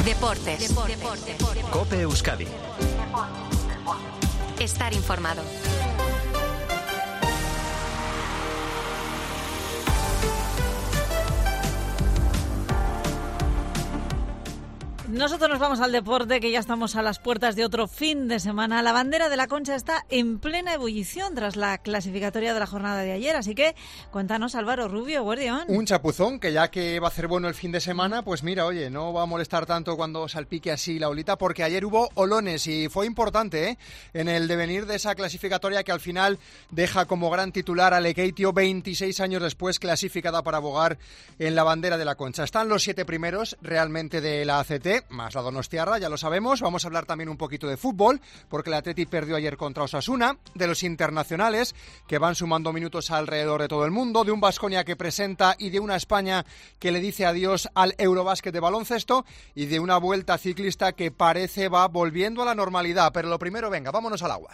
Deportes. COPE Euskadi. Estar informado. Nosotros nos vamos al deporte, que ya estamos a las puertas de otro fin de semana. La bandera de la Concha está en plena ebullición tras la clasificatoria de la jornada de ayer. Así que cuéntanos, Álvaro Rubio, guardián. Un chapuzón, que ya que va a hacer bueno el fin de semana, pues mira, oye, no va a molestar tanto cuando salpique así la olita, porque ayer hubo olones y fue importante, en el devenir de esa clasificatoria que al final deja como gran titular a Lekeitio 26 años después, clasificada para abogar en la bandera de la Concha. Están los 7 primeros realmente de la ACT, más la donostiarra, ya lo sabemos. Vamos a hablar también un poquito de fútbol, porque el Athletic perdió ayer contra Osasuna, de los internacionales que van sumando minutos alrededor de todo el mundo, de un Baskonia que presenta y de una España que le dice adiós al Eurobásquet de baloncesto y de una vuelta ciclista que parece va volviendo a la normalidad. Pero lo primero, venga, vámonos al agua.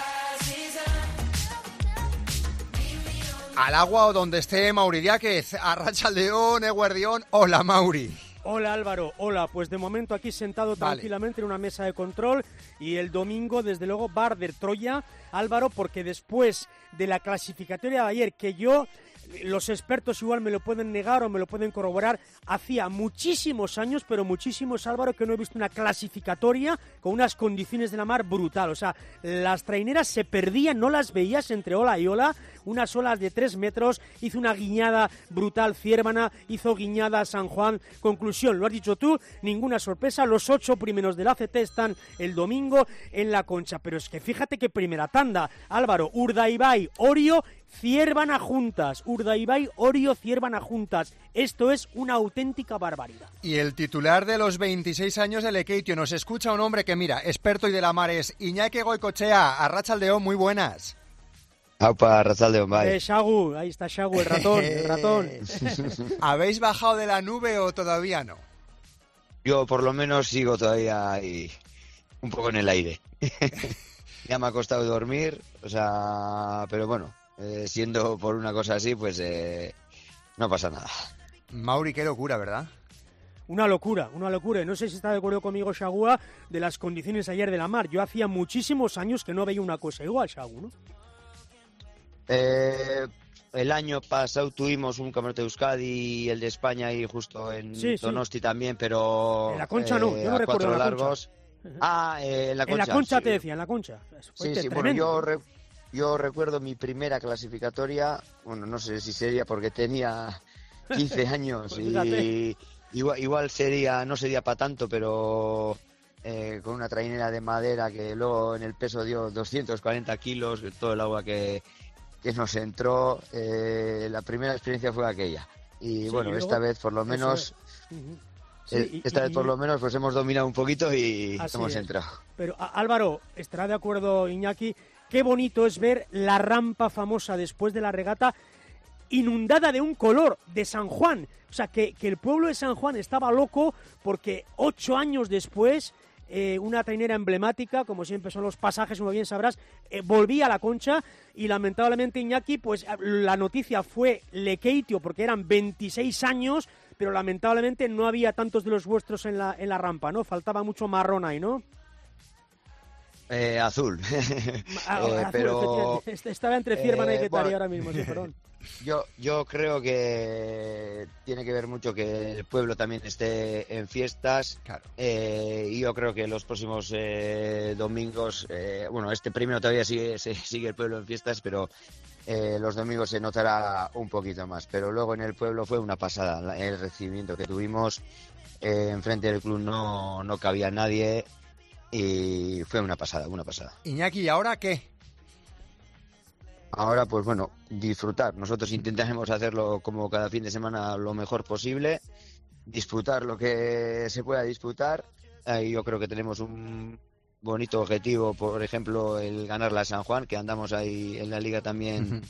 Al agua o donde esté Mauri Diáquez, Arratsaldeon, Eguerdión. Hola, Mauri. Hola Álvaro, hola, pues de momento aquí sentado tranquilamente en una mesa de control, y el domingo desde luego bar de Troya, Álvaro, porque después de la clasificatoria de ayer, que los expertos igual me lo pueden negar o me lo pueden corroborar, hacía muchísimos años, pero muchísimos, Álvaro, que no he visto una clasificatoria con unas condiciones de la mar brutal. O sea, las traineras se perdían, no las veías entre ola y ola, unas olas de 3 metros, hizo una guiñada brutal Ciervana, hizo guiñada San Juan. Conclusión, lo has dicho tú, ninguna sorpresa, los 8 primeros del ACT están el domingo en la Concha. Pero es que fíjate que primera tanda, Álvaro, Urdaibai, Orio, Ciervana juntas, Urdaibai, Orio, Ciervana juntas. Esto es una auténtica barbaridad. Y el titular de los 26 años de Lekeitio, nos escucha un hombre que, mira, experto y de la mar, es Iñaki Goicoechea. Arratsaldeon, muy buenas. Aupa, Arratsaldeon, bye. Shagu, ahí está Shagu, el ratón. ¿Habéis bajado de la nube o todavía no? Yo por lo menos sigo todavía ahí, un poco en el aire. Ya me ha costado dormir, o sea, pero bueno, siendo por una cosa así, pues no pasa nada. Mauri, qué locura, ¿verdad? Una locura. No sé si está de acuerdo conmigo Shagua de las condiciones ayer de la mar. Yo hacía muchísimos años que no veía una cosa igual, Shagu, ¿no? El año pasado tuvimos un campeonato de Euskadi y el de España y justo en Donosti también, pero en la Concha no, yo no recuerdo la largos. Concha. En la Concha. En la Concha sí. Te decía, en la Concha. Sí, bueno, yo recuerdo mi primera clasificatoria, bueno, no sé si sería porque tenía 15 años pues y igual no sería para tanto, pero con una trainera de madera que luego en el peso dio 240 kilos, todo el agua que nos entró, la primera experiencia fue aquella. Y sí, bueno, y luego, esta vez por lo menos... esta vez por lo menos pues hemos dominado un poquito y hemos entrado. Pero Álvaro, estará de acuerdo Iñaki, qué bonito es ver la rampa famosa después de la regata inundada de un color de San Juan. O sea, que el pueblo de San Juan estaba loco porque 8 años después... una trainera emblemática, como siempre son los pasajes, como bien sabrás, volvía a la Concha y lamentablemente Iñaki, pues la noticia fue Lekeitio porque eran 26 años, pero lamentablemente no había tantos de los vuestros en la rampa, ¿no? Faltaba mucho marrón ahí, ¿no? Azul. Azul, pero estaba entre Ciervana y Getaria ahora mismo, sí, perdón. Yo creo que tiene que ver mucho que el pueblo también esté en fiestas. Claro. Y yo creo que los próximos domingos, bueno, este primero todavía sigue el pueblo en fiestas, pero los domingos se notará un poquito más. Pero luego en el pueblo fue una pasada el recibimiento que tuvimos. Enfrente del club no cabía nadie y fue una pasada. Iñaki, ¿y ahora qué? Ahora, pues bueno, disfrutar. Nosotros intentaremos hacerlo como cada fin de semana lo mejor posible, disfrutar lo que se pueda disfrutar. Yo creo que tenemos un bonito objetivo, por ejemplo, el ganar la San Juan, que andamos ahí en la liga también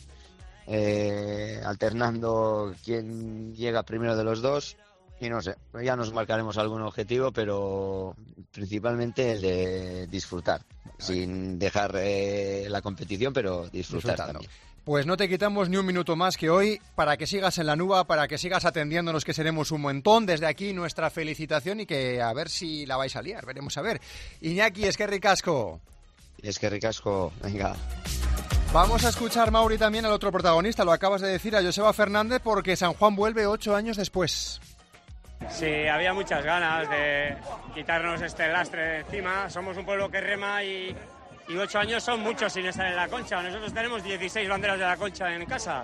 alternando quién llega primero de los dos. Y no sé, ya nos marcaremos algún objetivo, pero principalmente el de disfrutar, sin dejar la competición, pero disfrutar también. Pues no te quitamos ni un minuto más que hoy para que sigas en la nube, para que sigas atendiéndonos, que seremos un montón. Desde aquí nuestra felicitación y que a ver si la vais a liar, veremos a ver. Iñaki, eskerrik asko. Eskerrik asko, venga. Vamos a escuchar, Mauri, también al otro protagonista, lo acabas de decir, a Joseba Fernández, porque San Juan vuelve 8 años después. Sí, había muchas ganas de quitarnos este lastre de encima. Somos un pueblo que rema y 8 años son muchos sin estar en la Concha. Nosotros tenemos 16 banderas de la Concha en casa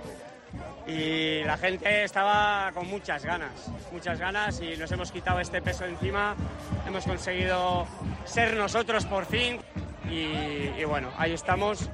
y la gente estaba con muchas ganas y nos hemos quitado este peso de encima. Hemos conseguido ser nosotros por fin y bueno, ahí estamos.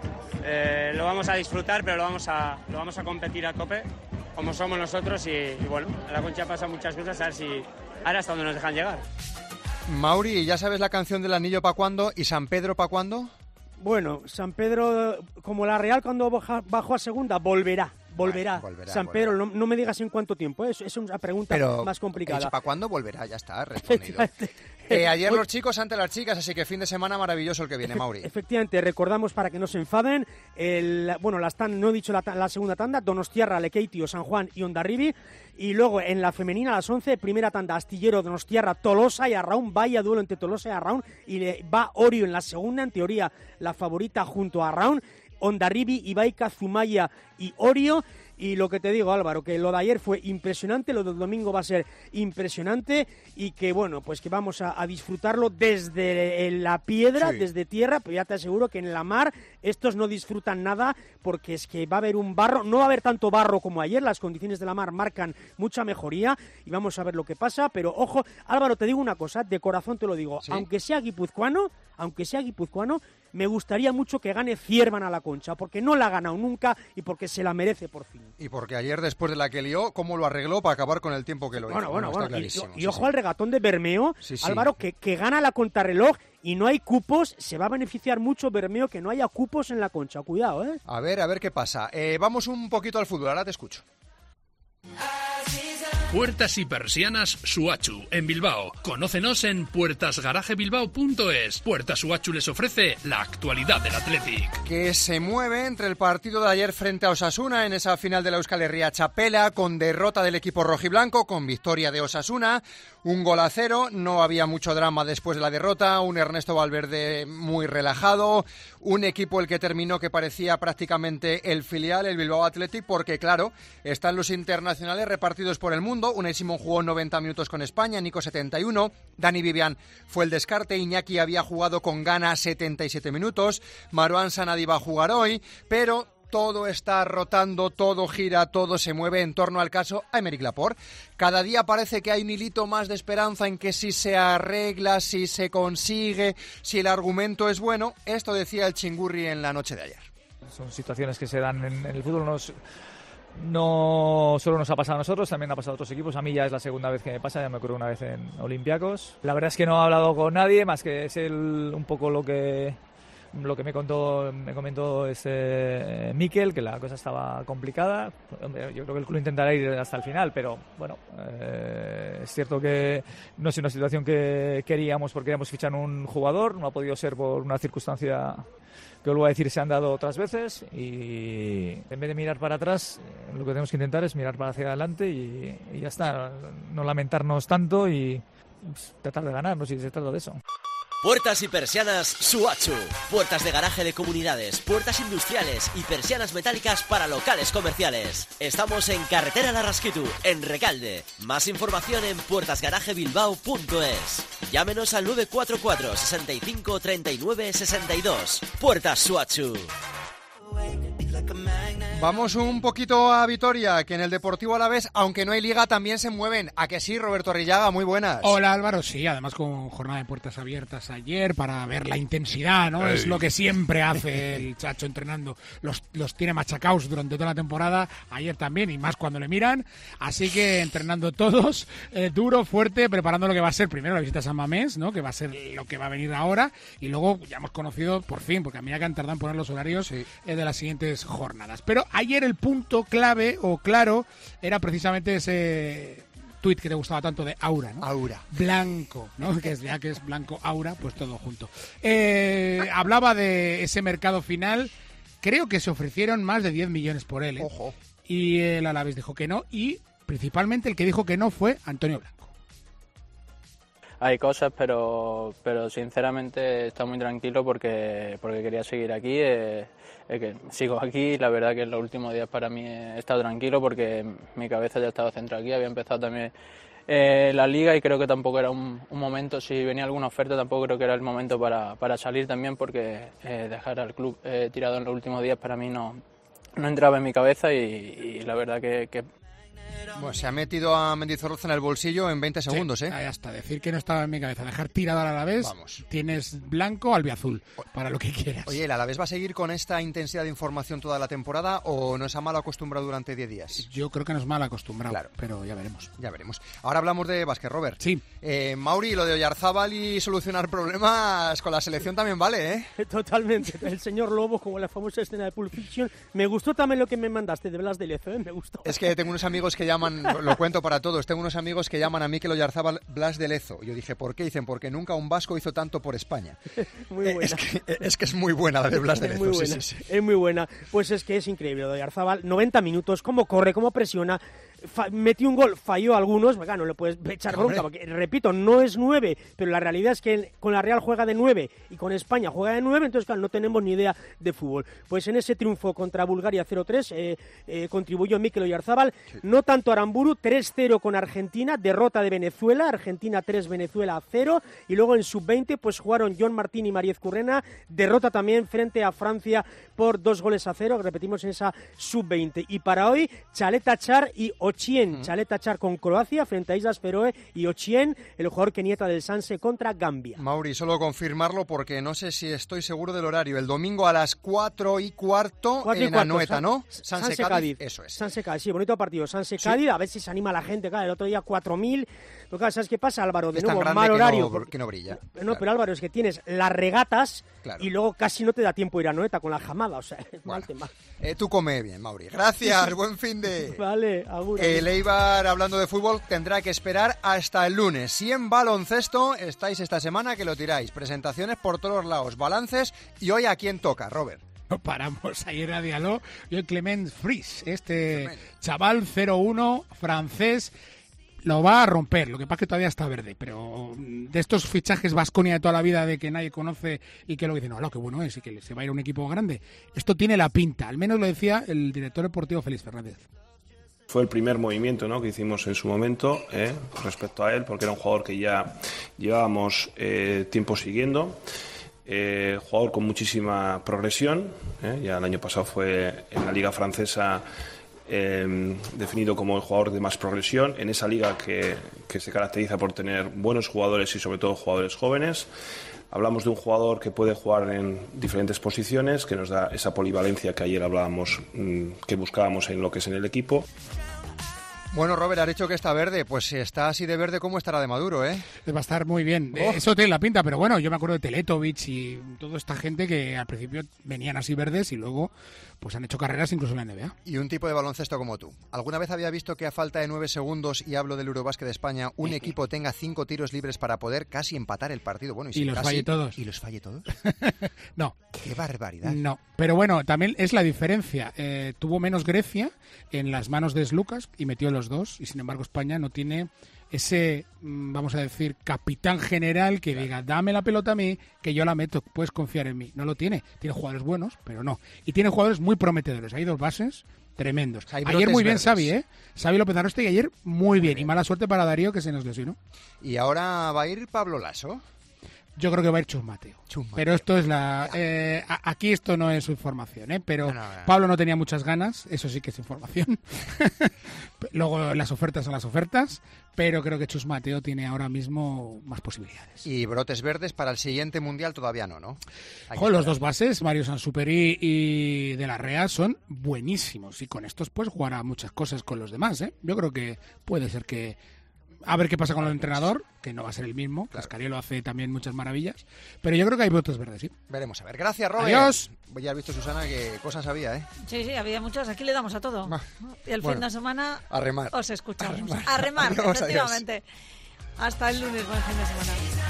Lo vamos a disfrutar, pero lo vamos a competir a tope, como somos nosotros y bueno, en la Concha pasan muchas cosas, a ver si ahora hasta donde nos dejan llegar. Mauri, ¿ya sabes la canción del Anillo pa' cuándo y San Pedro pa' cuándo? Bueno, San Pedro, como la Real cuando bajó a segunda, volverá. San Pedro, no me digas en cuánto tiempo, es una pregunta más complicada. ¿Para cuándo volverá? Ya está, respondido. Ayer los chicos ante las chicas, así que fin de semana maravilloso el que viene, Mauri. Efectivamente, recordamos para que no se enfaden, no he dicho la segunda tanda, Donostiarra, Lekeitio, San Juan y Hondarribi, y luego en la femenina a las 11, primera tanda, Astillero, Donostiarra, Tolosa y Arraun, vaya duelo entre Tolosa y Arraun, y va Orio en la segunda, en teoría la favorita junto a Arraun, Hondarribi, Ibaica, Zumaya y Orio. Y lo que te digo, Álvaro, que lo de ayer fue impresionante, lo del domingo va a ser impresionante y que, bueno, pues que vamos a disfrutarlo desde la piedra, desde tierra, pero ya te aseguro que en la mar estos no disfrutan nada porque es que va a haber un barro, no va a haber tanto barro como ayer, las condiciones de la mar marcan mucha mejoría y vamos a ver lo que pasa, pero ojo, Álvaro, te digo una cosa, de corazón te lo digo, ¿sí? aunque sea guipuzcoano, me gustaría mucho que gane Ciervan a la Concha, porque no la ha ganado nunca y porque se la merece por fin. Y porque ayer, después de la que lió, ¿cómo lo arregló para acabar con el tiempo que lo hizo? Bueno. Está clarísimo. Y ojo al regatón de Bermeo, sí. Álvaro, que gana la contrarreloj y no hay cupos, se va a beneficiar mucho Bermeo que no haya cupos en la Concha, cuidado, ¿eh? A ver qué pasa. Vamos un poquito al fútbol, ahora te escucho. Puertas y persianas Suachu, en Bilbao. Conócenos en puertasgarajebilbao.es. Puertas Suachu les ofrece la actualidad del Athletic. Que se mueve entre el partido de ayer frente a Osasuna en esa final de la Euskal Herria Txapela, con derrota del equipo rojiblanco, con victoria de Osasuna, 1-0, no había mucho drama después de la derrota, un Ernesto Valverde muy relajado, un equipo el que terminó que parecía prácticamente el filial, el Bilbao Athletic, porque claro, están los internacionales repartidos por el mundo. Unai Simón jugó 90 minutos con España, Nico 71, Dani Vivian fue el descarte, Iñaki había jugado con Ghana 77 minutos, Marouane Sanadi va a jugar hoy, pero todo está rotando, todo gira, todo se mueve en torno al caso Aymeric Laporte. Cada día parece que hay un hilito más de esperanza en que si se arregla, si se consigue, si el argumento es bueno. Esto decía el Chingurri en la noche de ayer. Son situaciones que se dan en el fútbol, no solo nos ha pasado a nosotros, también ha pasado a otros equipos. A mí ya es la segunda vez que me pasa, ya me ocurrió una vez en Olympiacos. La verdad es que no he hablado con nadie, más que es un poco lo que me comentó Mikel, que la cosa estaba complicada. Yo creo que el club intentará ir hasta el final, pero bueno, es cierto que no es una situación que queríamos porque queríamos fichar un jugador, no ha podido ser por una circunstancia que, vuelvo a decir, se han dado otras veces, y en vez de mirar para atrás, lo que tenemos que intentar es mirar para hacia adelante y ya está, no lamentarnos tanto y tratar de ganar, no sé si se trata de eso. Puertas y persianas Suachu. Puertas de garaje de comunidades, puertas industriales y persianas metálicas para locales comerciales. Estamos en Carretera Larrasquitu, en Recalde. Más información en puertasgarajebilbao.es. Llámenos al 944 65 39 62. Puertas Suachu. Vamos un poquito a Vitoria, que en el Deportivo Alavés, aunque no hay liga, también se mueven. ¿A que sí, Roberto Arrillaga? Muy buenas. Hola, Álvaro. Sí, además con jornada de puertas abiertas ayer para ver la intensidad, ¿no? Es lo que siempre hace el Chacho entrenando. Los tiene machacados durante toda la temporada, ayer también, y más cuando le miran. Así que entrenando todos, duro, fuerte, preparando lo que va a ser primero la visita a San Mamés, ¿no? Que va a ser lo que va a venir ahora. Y luego ya hemos conocido, por fin, porque a mí ya que han tardado en poner los horarios de las siguientes jornadas. Pero ayer el punto clave o claro era precisamente ese tuit que te gustaba tanto de Aura, ¿no? Aura. Blanco, ¿no? Que es blanco, Aura, pues todo junto. Hablaba de ese mercado final creo que se ofrecieron más de 10 millones por él. Ojo. Y el Alavés dijo que no, y principalmente el que dijo que no fue Antonio Blanco. Hay cosas, pero sinceramente está muy tranquilo porque quería seguir aquí. Que sigo aquí, la verdad que en los últimos días para mí he estado tranquilo porque mi cabeza ya estaba centrada aquí, había empezado también la liga y creo que tampoco era un momento, si venía alguna oferta tampoco creo que era el momento para salir también porque dejar al club tirado en los últimos días para mí no entraba en mi cabeza y la verdad que Bueno, se ha metido a Mendizorroza en el bolsillo en 20 segundos, ¿eh? Ahí hasta decir que no estaba en mi cabeza. Dejar tirado al Alavés, vamos. Tienes blanco, albiazul, para lo que quieras. Oye, ¿el Alavés va a seguir con esta intensidad de información toda la temporada o no es a mal acostumbrado durante 10 días? Yo creo que no es mal acostumbrado, claro. Pero ya veremos. Ya veremos. Ahora hablamos de básquet, Robert. Sí. Mauri, lo de Oyarzábal y solucionar problemas con la selección también vale, ¿eh? Totalmente. El señor Lobo, como la famosa escena de Pulp Fiction. Me gustó también lo que me mandaste de Blas de Lezo, ¿eh? Me gustó. Es que tengo unos amigos que llaman, lo cuento para todos, tengo unos amigos que llaman a Mikel Oyarzábal Blas de Lezo. Y yo dije, ¿por qué? Dicen, porque nunca un vasco hizo tanto por España. Muy buena. Es que es muy buena la de Blas de Lezo. Muy buena, sí. Es muy buena. Pues es que es increíble lo de Oyarzábal. 90 minutos, cómo corre, cómo presiona. Metió un gol, falló algunos, no le puedes echar bronca, porque, repito, no es 9, pero la realidad es que con la Real juega de 9 y con España juega de 9, entonces claro, no tenemos ni idea de fútbol. Pues en ese triunfo contra Bulgaria 0-3 contribuyó Mikel Oyarzábal, no tanto Aramburu, 3-0 con Argentina, derrota de Venezuela, Argentina 3, Venezuela 0, y luego en sub-20 pues jugaron John Martín y Mariez Currena, derrota también frente a Francia por 2-0, repetimos en esa sub-20. Y para hoy, Chaleta Char y Ochien, Chaleta Char con Croacia frente a Islas Feroe y Ochien, el jugador keniata del Sanse contra Gambia. Mauri, solo confirmarlo porque no sé si estoy seguro del horario. El domingo a las 4:15 en Anoeta, ¿no? Sanse Cádiz. Eso es. Sanse Cádiz, sí, bonito partido. Sanse Cádiz, a ver si se anima la gente. Claro, el otro día 4.000. Pero claro, ¿sabes qué pasa, Álvaro? De nuevo, mal horario. Que no brilla. No, claro. Pero Álvaro, es que tienes las regatas claro. Y luego casi no te da tiempo ir a Anoeta con la jamada. O sea, es bueno, mal tema. Tú come bien, Mauri. Gracias, buen fin de... Vale, agur. El Eibar, hablando de fútbol, tendrá que esperar hasta el lunes. Si en baloncesto estáis esta semana, que lo tiráis. Presentaciones por todos lados, balances. Y hoy, ¿a quién toca, Robert? No paramos. Ayer a Diallo y hoy Clement Fries, chaval 0-1, francés, lo va a romper. Lo que pasa es que todavía está verde, pero de estos fichajes Baskonia de toda la vida, de que nadie conoce y que lo dicen, no, lo que bueno es y que se va a ir a un equipo grande. Esto tiene la pinta, al menos lo decía el director deportivo Félix Fernández. Fue el primer movimiento, ¿no?, que hicimos en su momento respecto a él, porque era un jugador que ya llevábamos tiempo siguiendo. Jugador con muchísima progresión, ya el año pasado fue en la liga francesa definido como el jugador de más progresión, en esa liga que se caracteriza por tener buenos jugadores y sobre todo jugadores jóvenes. Hablamos de un jugador que puede jugar en diferentes posiciones, que nos da esa polivalencia que ayer hablábamos, que buscábamos en lo que es en el equipo. Bueno, Robert, has dicho que está verde. Pues si está así de verde, ¿cómo estará de maduro, Va a estar muy bien. Eso tiene la pinta, pero bueno, yo me acuerdo de Teletovic y toda esta gente que al principio venían así verdes y luego pues han hecho carreras incluso en la NBA. Y un tipo de baloncesto como tú. ¿Alguna vez había visto que a falta de 9 segundos, y hablo del Eurobásquet de España, un equipo tenga 5 tiros libres para poder casi empatar el partido? Bueno, y los casi, falle todos. ¿Y los falle todos? No. ¡Qué barbaridad! No, pero bueno, también es la diferencia. Tuvo menos Grecia en las manos de Slucas y metió los dos, y sin embargo España no tiene ese, vamos a decir, capitán general que diga, dame la pelota a mí, que yo la meto, puedes confiar en mí. No lo tiene. Tiene jugadores buenos, pero no. Y tiene jugadores muy prometedores. Hay dos bases tremendos. Ayer muy bien Xavi, Xavi López Arroste, y ayer muy bien. Y mala suerte para Darío, que se nos lesionó. ¿Y ahora va a ir Pablo Lasso? Yo creo que va a ir Chus Mateo. Pero esto es aquí esto no es información, pero no. Pablo no tenía muchas ganas, eso sí que es información. Luego las ofertas son las ofertas, pero creo que Chus Mateo tiene ahora mismo más posibilidades. Y brotes verdes para el siguiente Mundial todavía no. Los dos bases, Mario Sansuperi y De la Rea, son buenísimos, y con estos pues jugará muchas cosas con los demás. Yo creo que puede ser que... A ver qué pasa con el entrenador, que no va a ser el mismo. Claro. Cascarielo hace también muchas maravillas. Pero yo creo que hay brotes verdes, sí. Veremos a ver. Gracias, Robert. Adiós. Ya has visto, Susana, que cosas había, Sí, había muchas. Aquí le damos a todo. Y el fin de semana a remar. Os escuchamos. A remar, efectivamente. Adiós. Hasta el lunes. Buen fin de semana.